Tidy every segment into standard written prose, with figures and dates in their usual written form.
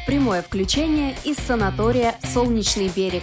Прямое включение из санатория «Солнечный берег».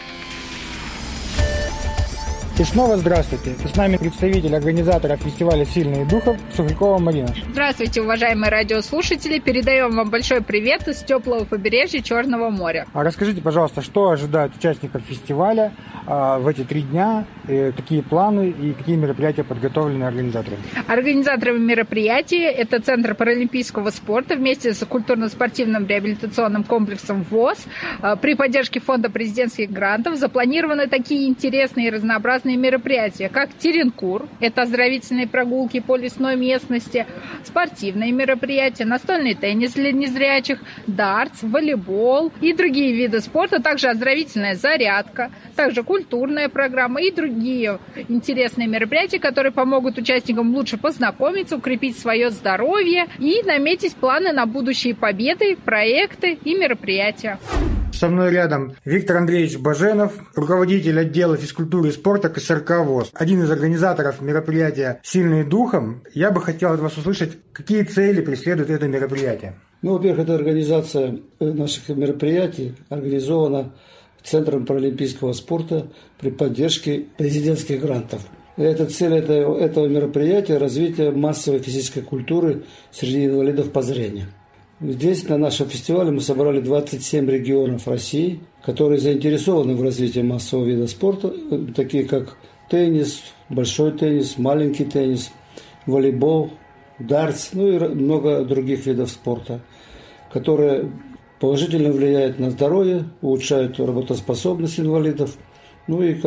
И снова здравствуйте. С нами представитель организатора фестиваля «Сильные духом» Сухрикова Марина. Здравствуйте, уважаемые радиослушатели. Передаем вам большой привет из теплого побережья Черного моря. А расскажите, пожалуйста, что ожидает участников фестиваля в эти 3 дня, какие планы и какие мероприятия подготовлены организаторами? Организаторами мероприятия это Центр паралимпийского спорта вместе с культурно-спортивным реабилитационным комплексом ВОС. При поддержке фонда президентских грантов запланированы такие интересные и разнообразные мероприятия, как Теренкур, это оздоровительные прогулки по лесной местности, спортивные мероприятия, настольный теннис для незрячих, дартс, волейбол и другие виды спорта, также оздоровительная зарядка, также культурная программа и другие интересные мероприятия, которые помогут участникам лучше познакомиться, укрепить свое здоровье и наметить планы на будущие победы, проекты и мероприятия. Со мной рядом Виктор Андреевич Баженов, руководитель отдела физкультуры и спорта КСРК ВОС, один из организаторов мероприятия «Сильные духом». Я бы хотел от вас услышать, какие цели преследует это мероприятие. Во-первых, эта организация наших мероприятий организована Центром паралимпийского спорта при поддержке президентских грантов. Эта цель этого мероприятия – развитие массовой физической культуры среди инвалидов по зрению. Здесь, на нашем фестивале, мы собрали 27 регионов России, которые заинтересованы в развитии массового вида спорта, такие как теннис, большой теннис, маленький теннис, волейбол, дартс, ну и много других видов спорта, которые положительно влияют на здоровье, улучшают работоспособность инвалидов, ну и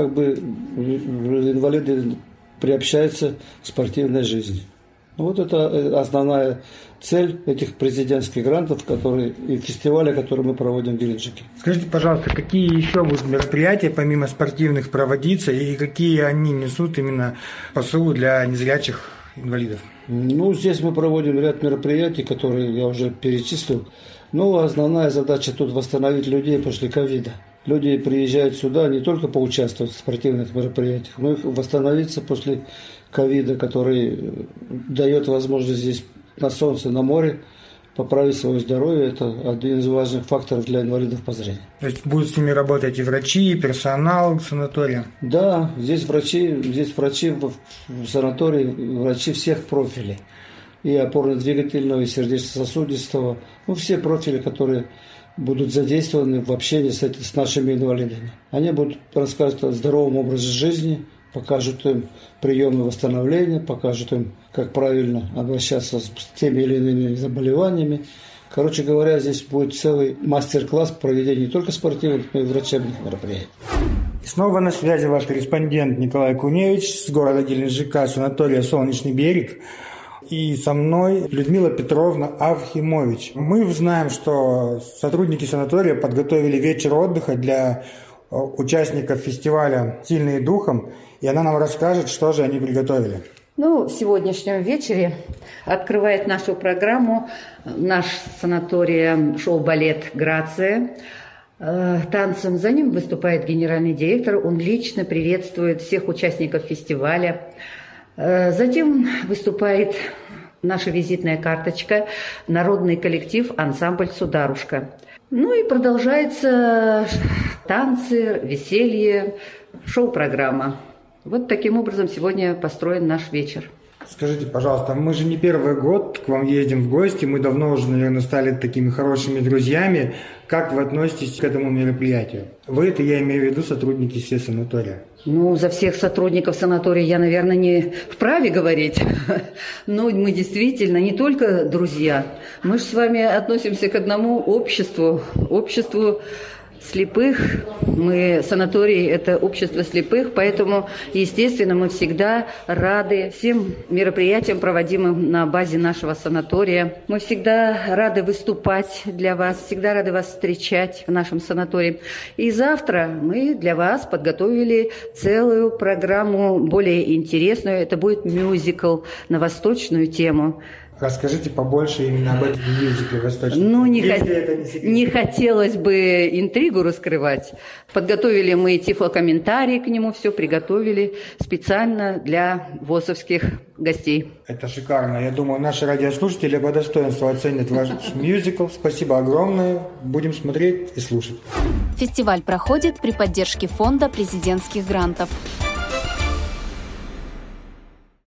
инвалиды приобщаются к спортивной жизни. Вот это основная цель этих президентских грантов, и фестиваля, который мы проводим в Геленджике. Скажите, пожалуйста, какие еще будут мероприятия, помимо спортивных, проводиться, и какие они несут именно посыл для незрячих инвалидов? Здесь мы проводим ряд мероприятий, которые я уже перечислил. Основная задача тут восстановить людей после ковида. Люди приезжают сюда не только поучаствовать в спортивных мероприятиях, но и восстановиться после ковида, который дает возможность здесь на солнце, на море поправить свое здоровье. Это один из важных факторов для инвалидов по зрению. То есть будут с ними работать и врачи, и персонал санатория? Да, здесь врачи в санатории, врачи всех профилей. И опорно-двигательного, и сердечно-сосудистого. Все профили, которые будут задействованы в общении с нашими инвалидами. Они будут рассказывать о здоровом образе жизни, покажут им приемы восстановления, покажут им, как правильно обращаться с теми или иными заболеваниями. Короче говоря, здесь будет целый мастер-класс по проведению не только спортивных, но и врачебных мероприятий. Снова на связи ваш корреспондент Николай Куневич с города Геленджика, санатория «Солнечный берег». И со мной Людмила Петровна Авхимович. Мы знаем, что сотрудники санатория подготовили вечер отдыха для участников фестиваля «Сильные духом», и она нам расскажет, что же они приготовили. В сегодняшнем вечере открывает нашу программу наш санаторий шоу-балет «Грация». Танцем за ним выступает генеральный директор, он лично приветствует всех участников фестиваля. Затем выступает наша визитная карточка, народный коллектив ансамбль «Сударушка». И продолжается танцы, веселье, шоу-программа. Вот таким образом сегодня построен наш вечер. Скажите, пожалуйста, мы же не первый год к вам ездим в гости, мы давно уже, наверное, стали такими хорошими друзьями. Как вы относитесь к этому мероприятию? Вы, это я имею в виду сотрудники все санатория. За всех сотрудников санатория я, наверное, не вправе говорить. Но мы действительно не только друзья. Мы же с вами относимся к одному обществу слепых. Санаторий – это общество слепых, поэтому, естественно, мы всегда рады всем мероприятиям, проводимым на базе нашего санатория. Мы всегда рады выступать для вас, всегда рады вас встречать в нашем санатории. И завтра мы для вас подготовили целую программу более интересную. Это будет мюзикл на восточную тему. Расскажите побольше именно об этом мюзикле «Восточный». Ну, не хотелось бы интригу раскрывать. Подготовили мы тифлокомментарий к нему, все приготовили специально для ВОСовских гостей. Это шикарно. Я думаю, наши радиослушатели по достоинству оценят ваш мюзикл. Спасибо огромное. Будем смотреть и слушать. Фестиваль проходит при поддержке Фонда президентских грантов.